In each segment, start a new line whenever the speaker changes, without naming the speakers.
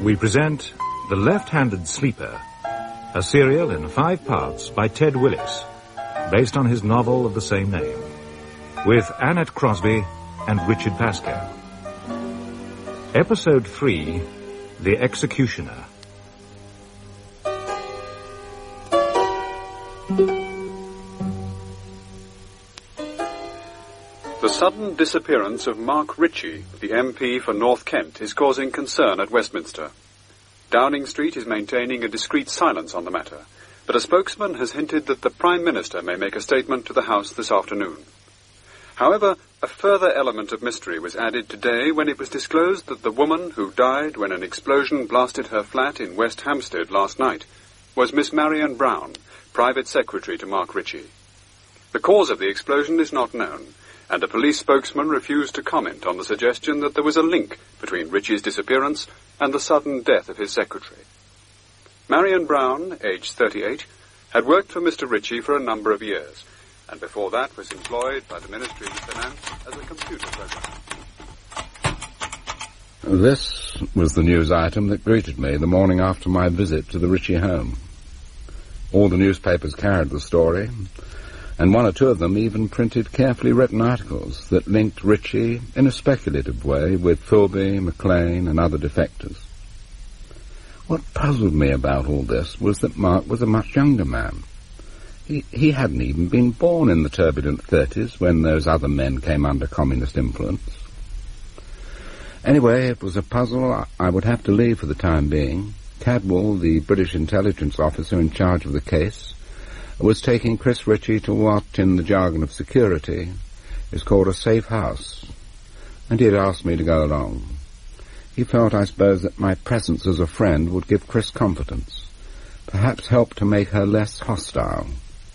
we present The Left-Handed Sleeper, a serial in 5 parts by Ted Willis, based on his novel of the same name, with Annette Crosby and Richard Pascal. Episode 3, The Executioner.
The sudden disappearance of Mark Ritchie, the MP for North Kent, is causing concern at Westminster. Downing Street is maintaining a discreet silence on the matter, but a spokesman has hinted that the Prime Minister may make a statement to the House this afternoon. However, a further element of mystery was added today when it was disclosed that the woman who died when an explosion blasted her flat in West Hampstead last night was Miss Marion Brown, private secretary to Mark Ritchie. The cause of the explosion is not known, and a police spokesman refused to comment on the suggestion that there was a link between Ritchie's disappearance and the sudden death of his secretary. Marion Brown, aged 38, had worked for Mr. Ritchie for a number of years, and before that was employed by the Ministry of Finance as a computer programmer.
This was the news item that greeted me the morning after my visit to the Ritchie home. All the newspapers carried the story, and 1 or 2 of them even printed carefully written articles that linked Ritchie in a speculative way with Philby, McLean, and other defectors. What puzzled me about all this was that Mark was a much younger man. He hadn't even been born in the turbulent 30s when those other men came under communist influence. Anyway, it was a puzzle I would have to leave for the time being. Cadwell, the British intelligence officer in charge of the case, was taking Chris Ritchie to what, in the jargon of security, is called a safe house, and he had asked me to go along. He felt, I suppose, that my presence as a friend would give Chris confidence, perhaps help to make her less hostile.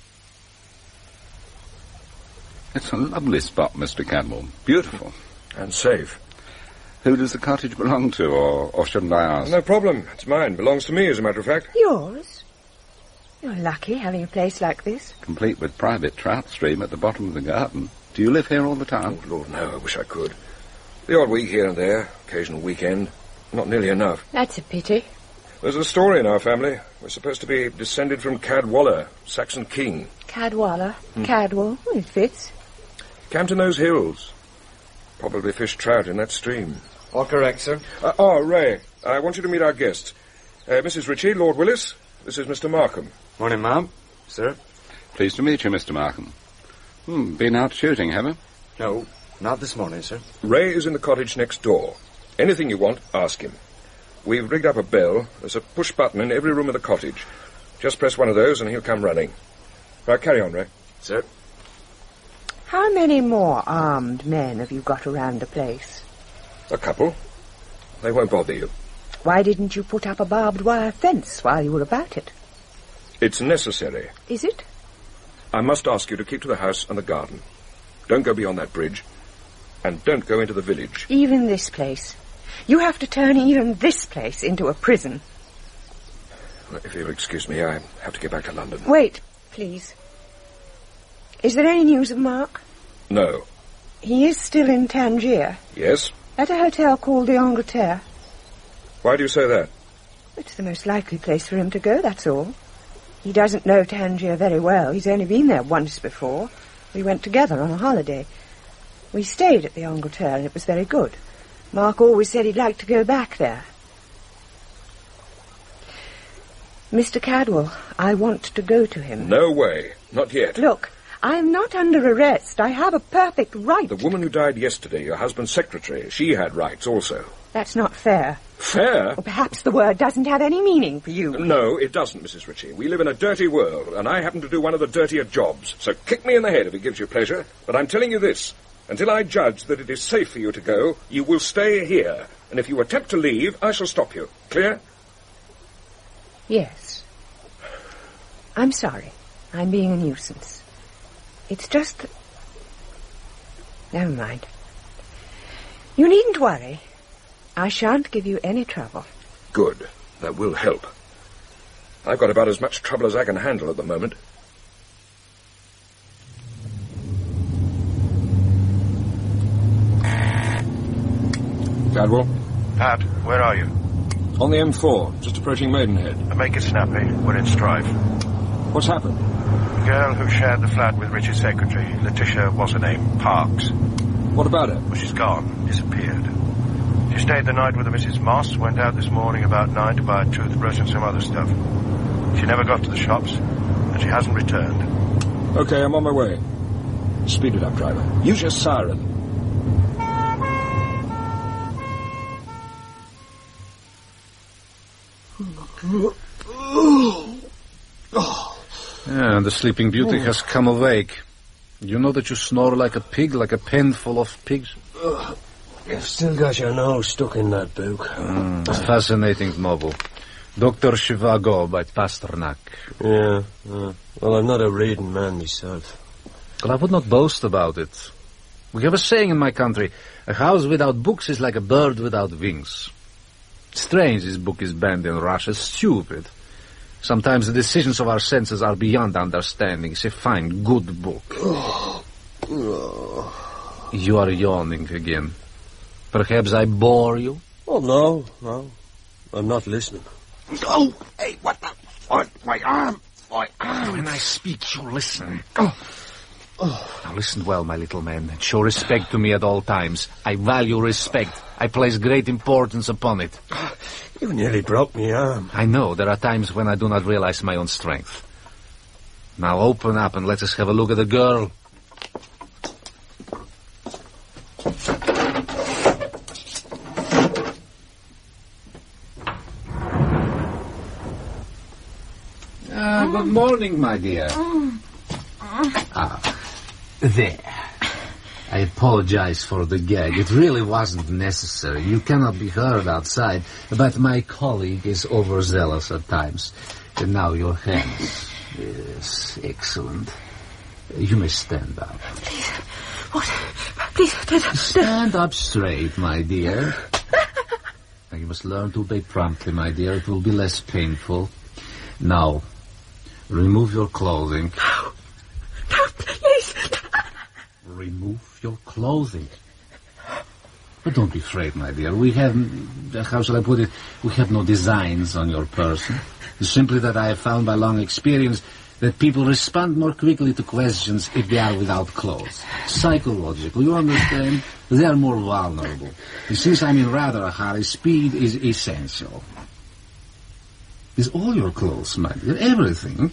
It's a lovely spot, Mr. Cadwell. Beautiful.
And safe.
Who does the cottage belong to, or shouldn't I ask?
No problem. It's mine. Belongs to me, as a matter of fact.
Yours? You're lucky having a place like this.
Complete with private trout stream at the bottom of the garden. Do you live here all the time?
Oh, Lord, no. I wish I could. The odd week here and there, occasional weekend. Not nearly enough.
That's a pity.
There's a story in our family. We're supposed to be descended from Cadwallader, Saxon king.
Cadwallader? Cadwell? Well, it fits.
Camped in those hills. Probably fished trout in that stream.
All correct, sir.
Ray, I want you to meet our guests. Mrs. Ritchie, Lord Willis. This is Mr. Markham.
Morning, ma'am. Sir?
Pleased to meet you, Mr. Markham. Been out shooting, have you?
No, not this morning, sir.
Ray is in the cottage next door. Anything you want, ask him. We've rigged up a bell. There's a push button in every room of the cottage. Just press one of those and he'll come running. Right, carry on, Ray.
Sir?
How many more armed men have you got around the place?
A couple. They won't bother you.
Why didn't you put up a barbed wire fence while you were about it?
It's necessary.
Is it?
I must ask you to keep to the house and the garden. Don't go beyond that bridge. And don't go into the village.
Even this place. You have to turn even this place into a prison.
Well, if you'll excuse me, I have to get back to London.
Wait, please. Is there any news of Mark?
No.
He is still in Tangier?
Yes.
At a hotel called the Angleterre.
Why do you say that?
It's the most likely place for him to go, that's all. He doesn't know Tangier very well. He's only been there once before. We went together on a holiday. We stayed at the Angleterre and it was very good. Mark always said he'd like to go back there. Mr. Cadwell, I want to go to him.
No way. Not yet.
Look, I'm not under arrest. I have a perfect right.
The woman who died yesterday, your husband's secretary, she had rights also.
That's not fair.
Fair?
Or perhaps the word doesn't have any meaning for you.
No, it doesn't, Mrs. Ritchie. We live in a dirty world, and I happen to do one of the dirtier jobs. So kick me in the head if it gives you pleasure. But I'm telling you this. Until I judge that it is safe for you to go, you will stay here. And if you attempt to leave, I shall stop you. Clear?
Yes. I'm sorry. I'm being a nuisance. It's just that... Never mind. You needn't worry. I shan't give you any trouble.
Good. That will help. I've got about as much trouble as I can handle at the moment.
Cadwell?
Pat, where are you?
On the M4, just approaching Maidenhead.
Make it snappy. We're in strife.
What's happened?
The girl who shared the flat with Richard's secretary, Letitia, what's her name? Parks.
What about her?
Well, she's gone. Disappeared. She stayed the night with a Mrs. Moss, went out this morning about 9 to buy a toothbrush and some other stuff. She never got to the shops, and she hasn't returned.
Okay, I'm on my way. Speed it up, driver. Use your siren.
Yeah, the Sleeping Beauty has come awake. You know that you snore like a pig, like a pen full of pigs?
You've still got your nose stuck in that book.
It's a fascinating novel. Dr. Zhivago by Pasternak.
Yeah. Well, I'm not a reading man myself.
But I would not boast about it. We have a saying in my country, a house without books is like a bird without wings. Strange this book is banned in Russia. Stupid. Sometimes the decisions of our senses are beyond understanding. It's a fine, good book. You are yawning again. Perhaps I bore you?
Oh, no. I'm not listening.
Oh, hey, what the... My arm. When I speak, you listen. Now listen well, my little man, and show respect to me at all times. I value respect. I place great importance upon it.
You nearly broke my arm.
I know, there are times when I do not realize my own strength. Now open up and let us have a look at the girl. Good morning, my dear. There. I apologize for the gag. It really wasn't necessary. You cannot be heard outside, but my colleague is overzealous at times. And now your hands. Yes, excellent. You may stand up.
Please. What? Please,
stand up straight, my dear. Now you must learn to obey promptly, my dear. It will be less painful. Now, remove your clothing.
No, please.
Remove your clothing. But don't be afraid, my dear. We have, how shall I put it, we have no designs on your person. It's simply that I have found by long experience that people respond more quickly to questions if they are without clothes. Psychological, you understand? They are more vulnerable. And since I'm in rather a hurry, speed is essential. Is all your clothes, my dear? Everything?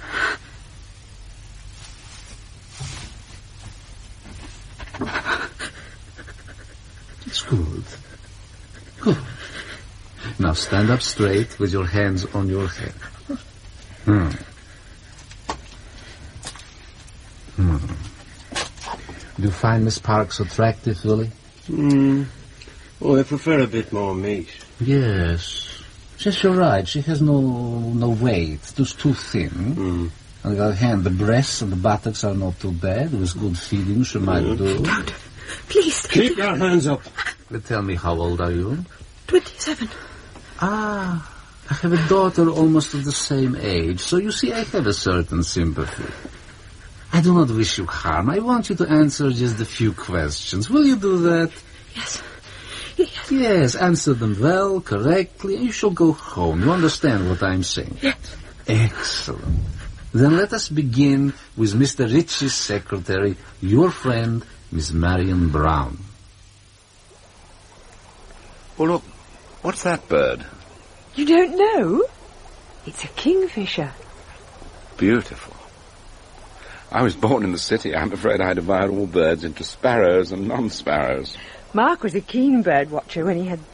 It's good. Good. Now stand up straight with your hands on your head. Do you find Miss Parks attractive, Willie?
Oh, I prefer a bit more meat.
Yes. Yes, you're right. She has no weight. Just too thin. On the other hand, the breasts and the buttocks are not too bad. With good feeding, she might do.
Don't. Please.
Keep your hands up.
Tell me, how old are you?
27.
I have a daughter almost of the same age. So you see, I have a certain sympathy. I do not wish you harm. I want you to answer just a few questions. Will you do that?
Yes.
Yes, answer them well, correctly, and you shall go home. You understand what I'm saying?
Yes.
Excellent. Then let us begin with Mr. Ritchie's secretary, your friend, Miss Marion Brown.
Well, look, what's that bird?
You don't know? It's a kingfisher.
Beautiful. I was born in the city. I'm afraid I divided all birds into sparrows and non-sparrows.
Mark was a keen bird watcher when he had...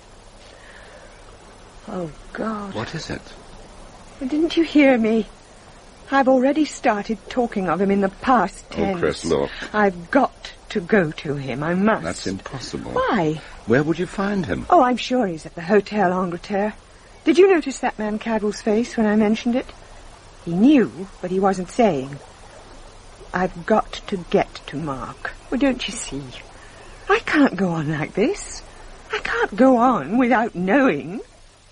Oh, God.
What is it?
Well, didn't you hear me? I've already started talking of him in the past tense.
Oh, Chris, look.
I've got to go to him. I must.
That's impossible.
Why?
Where would you find him?
Oh, I'm sure he's at the Hotel Angleterre. Did you notice that man Cadwell's face when I mentioned it? He knew, but he wasn't saying. I've got to get to Mark. Well, don't you see? I can't go on like this. I can't go on without knowing.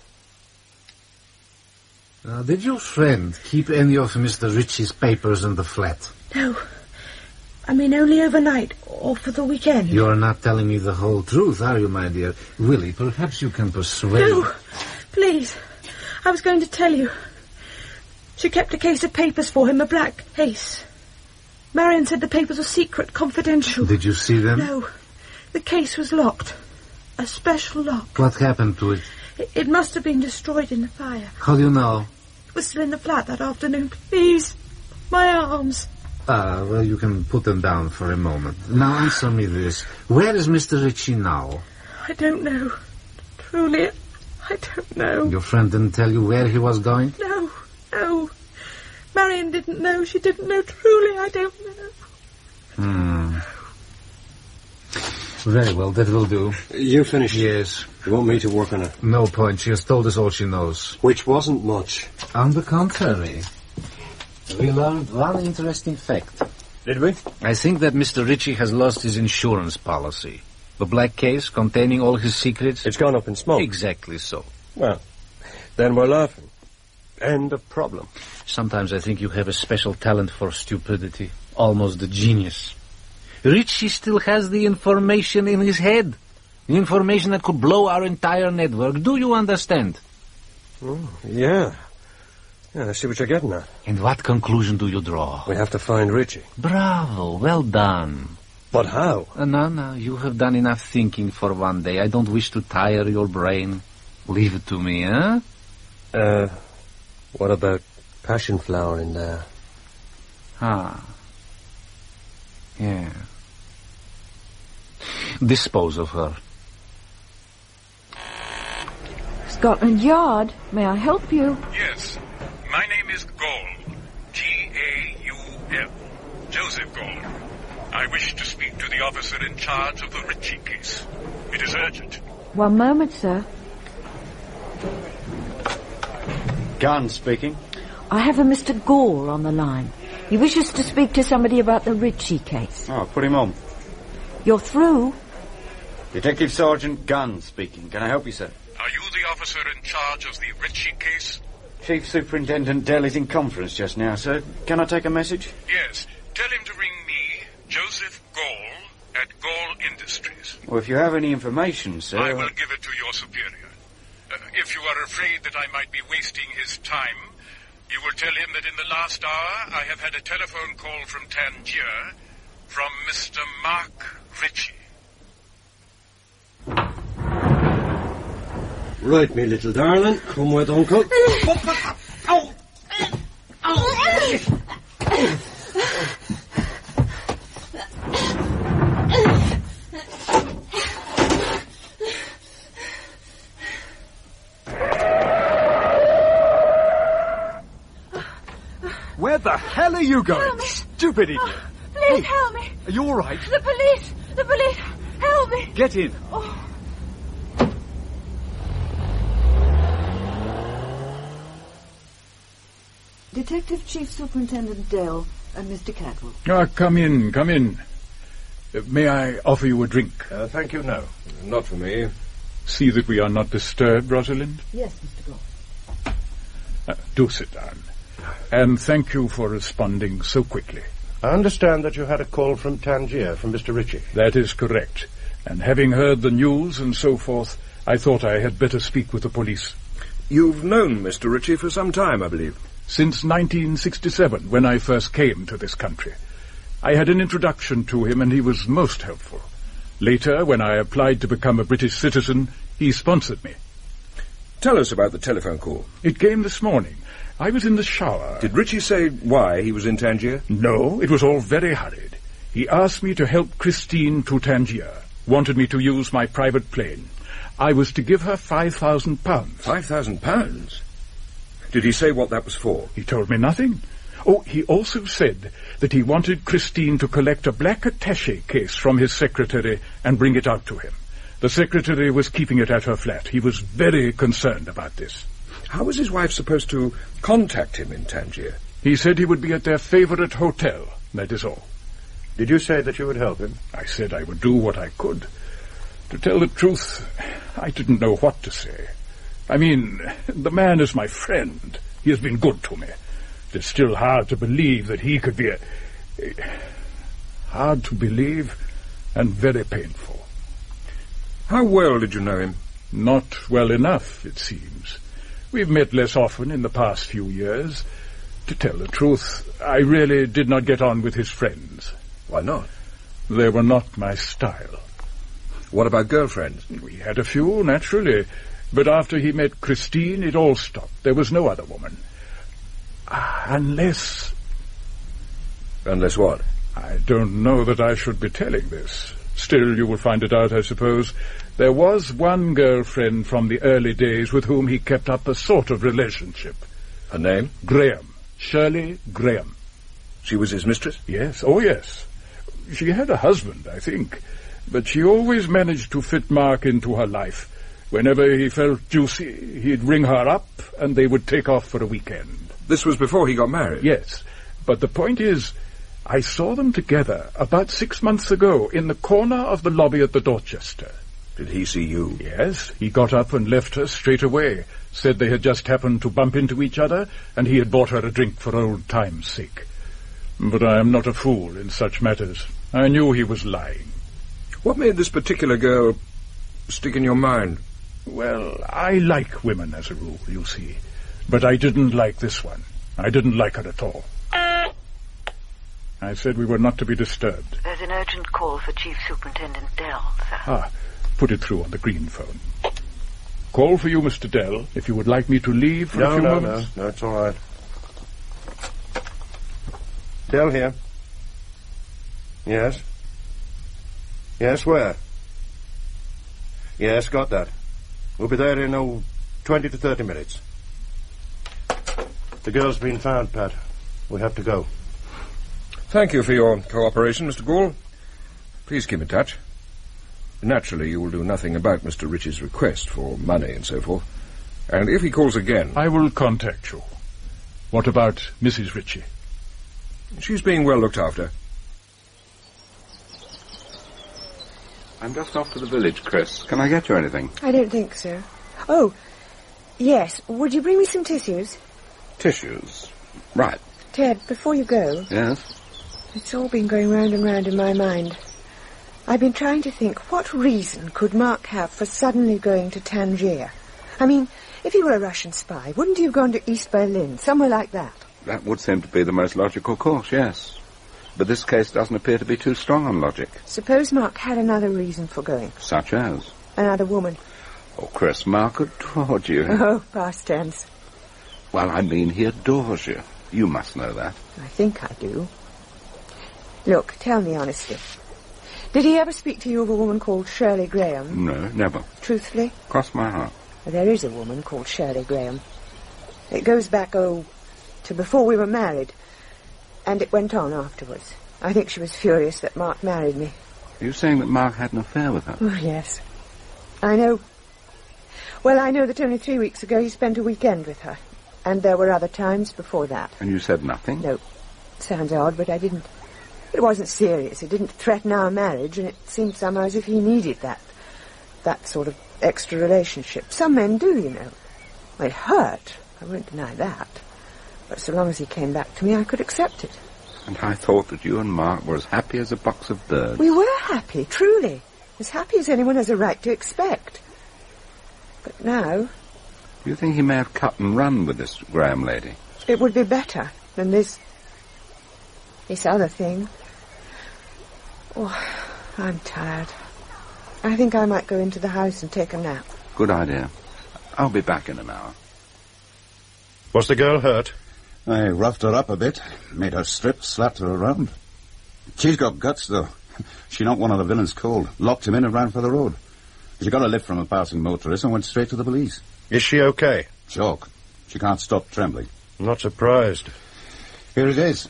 Did your friend keep any of Mr. Ritchie's papers in the flat?
No. I mean, only overnight, or for the weekend.
You're not telling me the whole truth, are you, my dear? Willie, perhaps you can persuade...
No.
Please. I was going to tell you. She kept a case of papers for him, a black case. Marion said the papers were secret, confidential.
Did you see them?
No. The case was locked. A special lock.
What happened to it?
It must have been destroyed in the fire.
How do you know?
It was still in the flat that afternoon. Please. My arms.
Well, you can put them down for a moment. Now answer me this. Where is Mr. Ritchie now?
I don't know. Truly, I don't know.
Your friend didn't tell you where he was going?
No. Marion didn't know. She didn't know. Truly, I don't know.
Very well, that will do.
You finished?
Yes.
You want me to work on it?
No point. She has told us all she knows.
Which wasn't much.
On the contrary. We learned one interesting fact.
Did we?
I think that Mr. Ritchie has lost his insurance policy. The black case containing all his secrets.
It's gone up in smoke.
Exactly so.
Well, then we're laughing. End of problem.
Sometimes I think you have a special talent for stupidity. Almost a genius. Ritchie still has the information in his head. The information that could blow our entire network. Do you understand?
Yeah, I see what you're getting at.
And what conclusion do you draw?
We have to find Ritchie.
Bravo, well done.
But how?
No, you have done enough thinking for one day. I don't wish to tire your brain. Leave it to me, huh?
What about passion flower in there?
Yeah. Dispose of her.
Scotland Yard, may I help you?
Yes. My name is Gaul. G-A-U-L. Joseph Gaul. I wish to speak to the officer in charge of the Ritchie case. It is urgent.
One moment, sir.
Gunn speaking.
I have a Mr. Gaul on the line. He wishes to speak to somebody about the Ritchie case.
Oh, put him on.
You're through?
Detective Sergeant Gunn speaking. Can I help you, sir?
Are you the officer in charge of the Ritchie case?
Chief Superintendent Dell is in conference just now, sir. Can I take a message?
Yes. Tell him to ring me, Joseph Gaul, at Gaul Industries.
Well, if you have any information, sir...
I will give it to your superior. If you are afraid that I might be wasting his time, you will tell him that in the last hour I have had a telephone call from Tangier from Mr. Mark Ritchie.
Right, me little darling. Come with Uncle.
Where the hell are you going?
Help me.
Stupid idiot.
Please help me.
Are you all right?
The police. Help me.
Get in.
Oh.
Detective Chief Superintendent Dell and Mr. Cadwell.
Come in. May I offer you a drink?
Thank you, no.
Not for me.
See that we are not disturbed, Rosalind.
Yes, Mr. Gaul.
Do sit down. And thank you for responding so quickly.
I understand that you had a call from Tangier, from Mr. Ritchie.
That is correct. And having heard the news and so forth, I thought I had better speak with the police.
You've known Mr. Ritchie for some time, I believe.
Since 1967, when I first came to this country. I had an introduction to him, and he was most helpful. Later, when I applied to become a British citizen, he sponsored me.
Tell us about the telephone call.
It came this morning. I was in the shower.
Did Ritchie say why he was in Tangier?
No, it was all very hurried. He asked me to help Christine to Tangier, wanted me to use my private plane. I was to give her £5,000.
£5,000? Did he say what that was for?
He told me nothing. Oh, he also said that he wanted Christine to collect a black attaché case from his secretary and bring it out to him. The secretary was keeping it at her flat. He was very concerned about this.
How was his wife supposed to contact him in Tangier?
He said he would be at their favorite hotel. That is all.
Did you say that you would help him?
I said I would do what I could. To tell the truth, I didn't know what to say. I mean, the man is my friend. He has been good to me. It is still hard to believe that he could be hard to believe and very painful.
How well did you know him?
Not well enough, it seems. We've met less often in the past few years. To tell the truth, I really did not get on with his friends.
Why not?
They were not my style.
What about girlfriends?
We had a few, naturally. But after he met Christine, it all stopped. There was no other woman. Unless...
Unless what?
I don't know that I should be telling this. Still, you will find it out, I suppose. There was one girlfriend from the early days with whom he kept up a sort of relationship.
Her name?
Graham. Shirley Graham.
She was his mistress?
Yes, oh yes. She had a husband, I think. But she always managed to fit Mark into her life. Whenever he felt juicy, he'd ring her up and they would take off for a weekend.
This was before he got married?
Yes. But the point is, I saw them together about 6 months ago in the corner of the lobby at the Dorchester.
Did he see you?
Yes. He got up and left her straight away. Said they had just happened to bump into each other and he had bought her a drink for old time's sake. But I am not a fool in such matters. I knew he was lying.
What made this particular girl stick in your mind?
Well, I like women as a rule, you see. But I didn't like this one. I didn't like her at all. I said we were not to be disturbed.
There's an urgent call for Chief Superintendent Dell, sir.
Put it through on the green phone. Call for you, Mr. Dell, if you would like me to leave for a few moments.
No, it's all right. Dell here. Yes? Yes, where? Yes, got that. We'll be there in, 20 to 30 minutes. The girl's been found, Pat. We have to go.
Thank you for your cooperation, Mr. Gould. Please keep in touch. Naturally, you will do nothing about Mr. Ritchie's request for money and so forth. And if he calls again...
I will contact you. What about Mrs. Ritchie?
She's being well looked after.
I'm just off to the village, Chris. Can I get you anything?
I don't think so. Oh, yes. Would you bring me some tissues?
Tissues? Right.
Ted, before you go...
Yes?
It's all been going round and round in my mind. I've been trying to think, what reason could Mark have for suddenly going to Tangier? I mean, if he were a Russian spy, wouldn't he have gone to East Berlin, somewhere like that?
That would seem to be the most logical course, yes. But this case doesn't appear to be too strong on logic.
Suppose Mark had another reason for going.
Such as?
Another woman.
Oh, Chris, Mark adored you.
Oh, past tense.
Well, I mean, he adores you. You must know that.
I think I do. Look, tell me honestly. Did he ever speak to you of a woman called Shirley Graham?
No, never.
Truthfully?
Cross my heart.
Well, there is a woman called Shirley Graham. It goes back, to before we were married. And it went on afterwards. I think she was furious that Mark married me.
Are you saying that Mark had an affair with her?
Oh, yes. I know. Well, I know that only 3 weeks ago he spent a weekend with her. And there were other times before that.
And you said nothing?
No. Sounds odd, but I didn't. It wasn't serious. It didn't threaten our marriage, and it seemed somehow as if he needed that sort of extra relationship. Some men do, you know. It hurt. I won't deny that. But so long as he came back to me, I could accept it.
And I thought that you and Mark were as happy as a box of birds.
We were happy, truly. As happy as anyone has a right to expect. But now...
Do you think he may have cut and run with this Graham lady?
It would be better than this other thing. Oh, I'm tired. I think I might go into the house and take a nap.
Good idea. I'll be back in an hour.
Was the girl hurt?
I roughed her up a bit, made her strip, slapped her around. She's got guts, though. She knocked one of the villains cold, locked him in and ran for the road. She got a lift from a passing motorist and went straight to the police.
Is she okay?
Shock. She can't stop trembling.
Not surprised.
Here it is.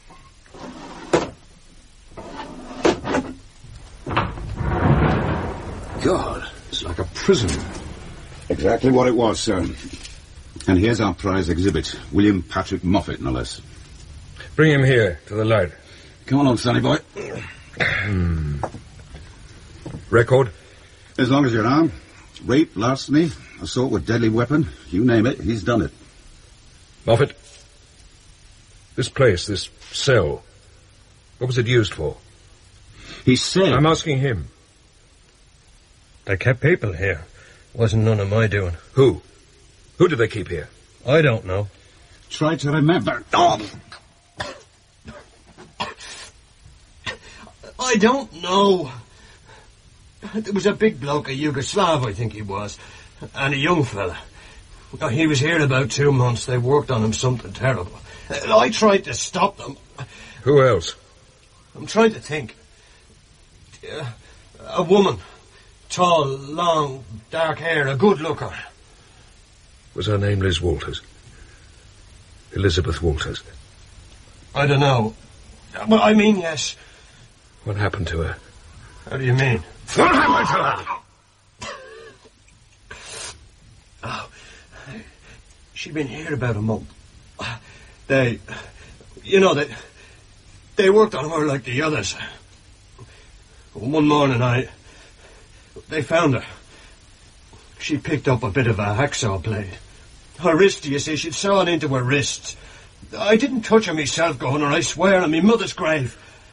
God, it's like a prison.
Exactly what it was, sir. And here's our prize exhibit. William Patrick Moffat, no less.
Bring him here, to the light.
Come along, sonny boy.
Record?
As long as you're armed. Rape, larceny, assault with deadly weapon, you name it, he's done it.
Moffat, this place, this cell, what was it used for?
He said...
I'm asking him.
They kept people here. Wasn't none of my doing.
Who? Who do they keep here?
I don't know.
Try to remember. Oh!
I don't know. There was a big bloke, a Yugoslav, I think he was, and a young fella. He was here about 2 months. They worked on him something terrible. I tried to stop them.
Who else?
I'm trying to think. A woman. Tall, long, dark hair, a good looker.
Was her name Liz Walters? Elizabeth Walters?
I don't know. Well, I mean, yes.
What happened to her?
How do you mean?
What happened to her?
Oh, she'd been here about a month. They worked on her like the others. One morning they found her. She picked up a bit of a hacksaw blade. Her wrist, you see, she'd sawn into her wrist. I didn't touch her myself, Governor, I swear, on my mother's grave.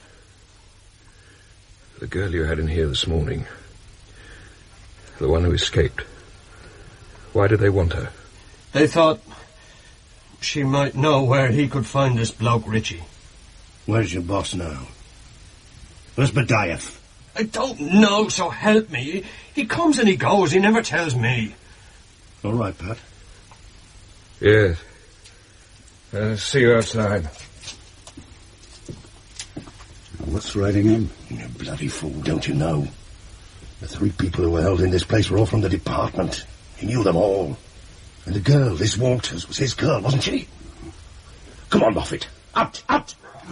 The girl you had in here this morning. The one who escaped. Why did they want her?
They thought she might know where he could find this bloke Richie.
Where's your boss now? Where's Badaev?
I don't know, so help me. He comes and he goes, he never tells me.
All right, Pat.
Yes. See you outside.
What's writing him?
You bloody fool, don't you know? The 3 people who were held in this place were all from the department. He knew them all. And the girl, Liz Walters, was his girl, wasn't she? Come on, Moffat. Out, out!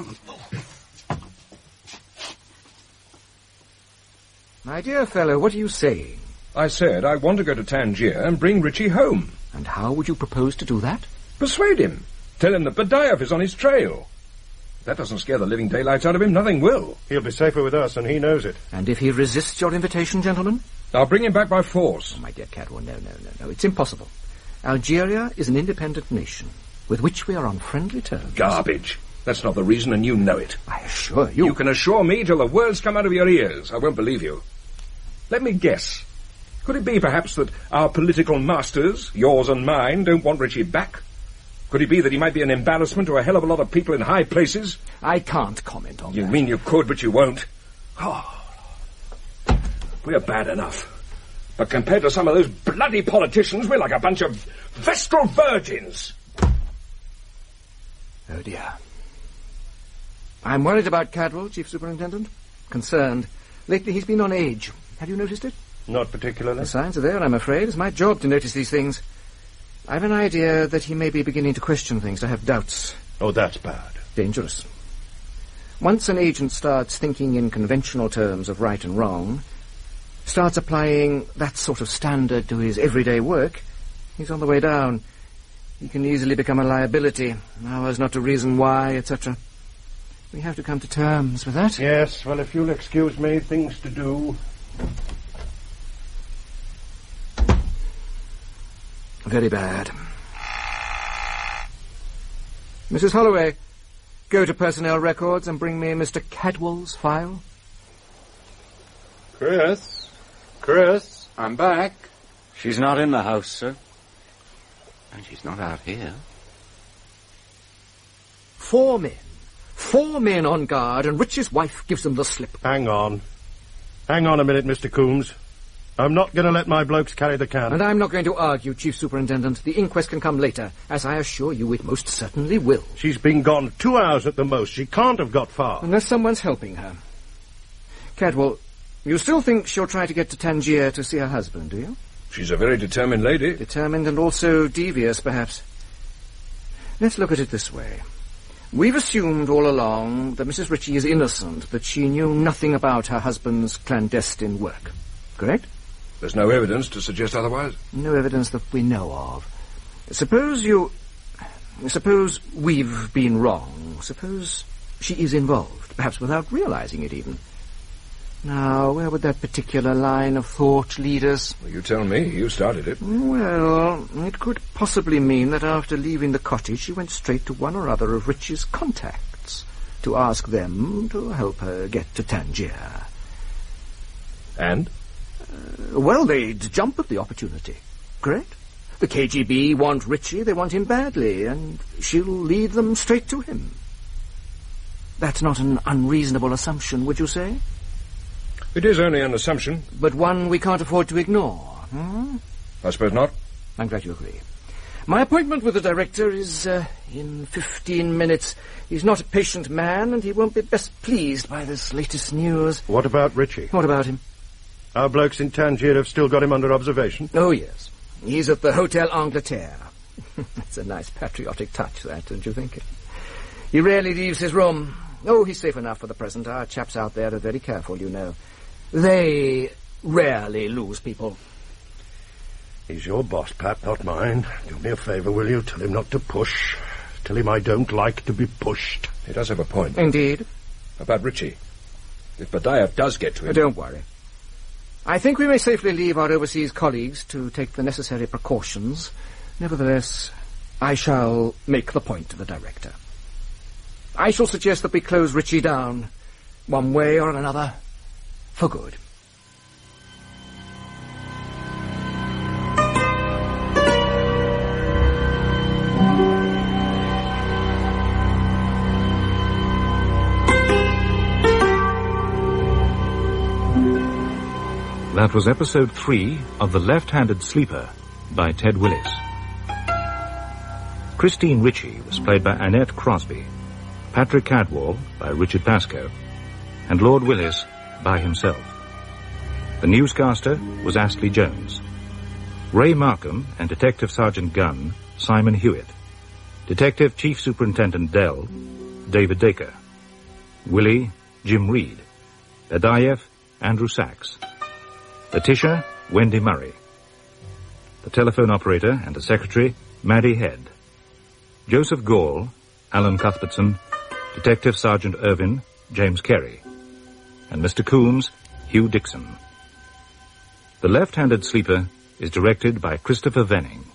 My dear fellow, what are you saying?
I said I want to go to Tangier and bring Richie home.
And how would you propose to do that?
Persuade him. Tell him that Badaev is on his trail. If that doesn't scare the living daylights out of him, nothing will.
He'll be safer with us, and he knows it.
And if he resists your invitation, gentlemen?
I'll bring him back by force.
Oh, my dear Cadwell, no. It's impossible. Algeria is an independent nation, with which we are on friendly terms.
Garbage. That's not the reason, and you know it.
I assure you.
You can assure me till the words come out of your ears. I won't believe you. Let me guess. Could it be, perhaps, that our political masters, yours and mine, don't want Richie back? Could it be that he might be an embarrassment to a hell of a lot of people in high places?
I can't comment on that.
You mean you could, but you won't? Oh, we're bad enough. But compared to some of those bloody politicians, we're like a bunch of Vestal virgins.
Oh, dear. I'm worried about Cadwell, Chief Superintendent. Concerned. Lately he's been on edge. Have you noticed it?
Not particularly.
The signs are there, I'm afraid. It's my job to notice these things. I've an idea that he may be beginning to question things, to have doubts.
Oh, that's bad.
Dangerous. Once an agent starts thinking in conventional terms of right and wrong, starts applying that sort of standard to his everyday work, he's on the way down. He can easily become a liability, ours not to reason why, etc. We have to come to terms with that.
Yes, well, if you'll excuse me, things to do.
Very bad. Mrs. Holloway, go to personnel records and bring me Mr. Cadwell's file.
Chris, I'm back. She's not in the house, sir. And she's not out here.
4 men. 4 men on guard, and Rich's wife gives them the slip.
Hang on. Hang on a minute, Mr. Coombs. I'm not going to let my blokes carry the can.
And I'm not going to argue, Chief Superintendent. The inquest can come later, as I assure you it most certainly will.
She's been gone 2 hours at the most. She can't have got far.
Unless someone's helping her. Cadwell, you still think she'll try to get to Tangier to see her husband, do you?
She's a very determined lady.
Determined and also devious, perhaps. Let's look at it this way. We've assumed all along that Mrs. Ritchie is innocent, that she knew nothing about her husband's clandestine work. Correct?
There's no evidence to suggest otherwise.
No evidence that we know of. Suppose we've been wrong. Suppose she is involved, perhaps without realizing it even. Now, where would that particular line of thought lead us?
Well, you tell me. You started it.
Well, it could possibly mean that after leaving the cottage, she went straight to one or other of Rich's contacts to ask them to help her get to Tangier.
And?
Well, they'd jump at the opportunity. Correct? The KGB want Ritchie, they want him badly, and she'll lead them straight to him. That's not an unreasonable assumption, would you say?
It is only an assumption.
But one we can't afford to ignore, hmm?
I suppose not.
I'm glad you agree. My appointment with the director is in 15 minutes. He's not a patient man, and he won't be best pleased by this latest news.
What about Ritchie?
What about him?
Our blokes in Tangier have still got him under observation?
Oh, yes. He's at the Hotel Angleterre. That's a nice patriotic touch, that, don't you think? He rarely leaves his room. Oh, he's safe enough for the present. Our chaps out there are very careful, you know. They rarely lose people.
He's your boss, Pat, not mine. Do me a favour, will you? Tell him not to push. Tell him I don't like to be pushed.
He does have a point.
Indeed.
About Ritchie. If Badaev does get to him...
Don't worry. I think we may safely leave our overseas colleagues to take the necessary precautions. Nevertheless, I shall make the point to the director. I shall suggest that we close Ritchie down, one way or another, for good.
That was episode 3 of The Left-Handed Sleeper by Ted Willis. Christine Ritchie was played by Annette Crosby, Patrick Cadwall by Richard Pascoe, and Lord Willis by himself. The newscaster was Astley Jones. Ray Markham and Detective Sergeant Gunn, Simon Hewitt. Detective Chief Superintendent Dell, David Dacre. Willie, Jim Reed. Badaev, Andrew Sachs. Letitia, Wendy Murray. The telephone operator and the secretary, Maddie Head. Joseph Gall, Alan Cuthbertson. Detective Sergeant Irvin, James Carey. And Mr. Coombs, Hugh Dixon. The Left-Handed Sleeper is directed by Christopher Venning.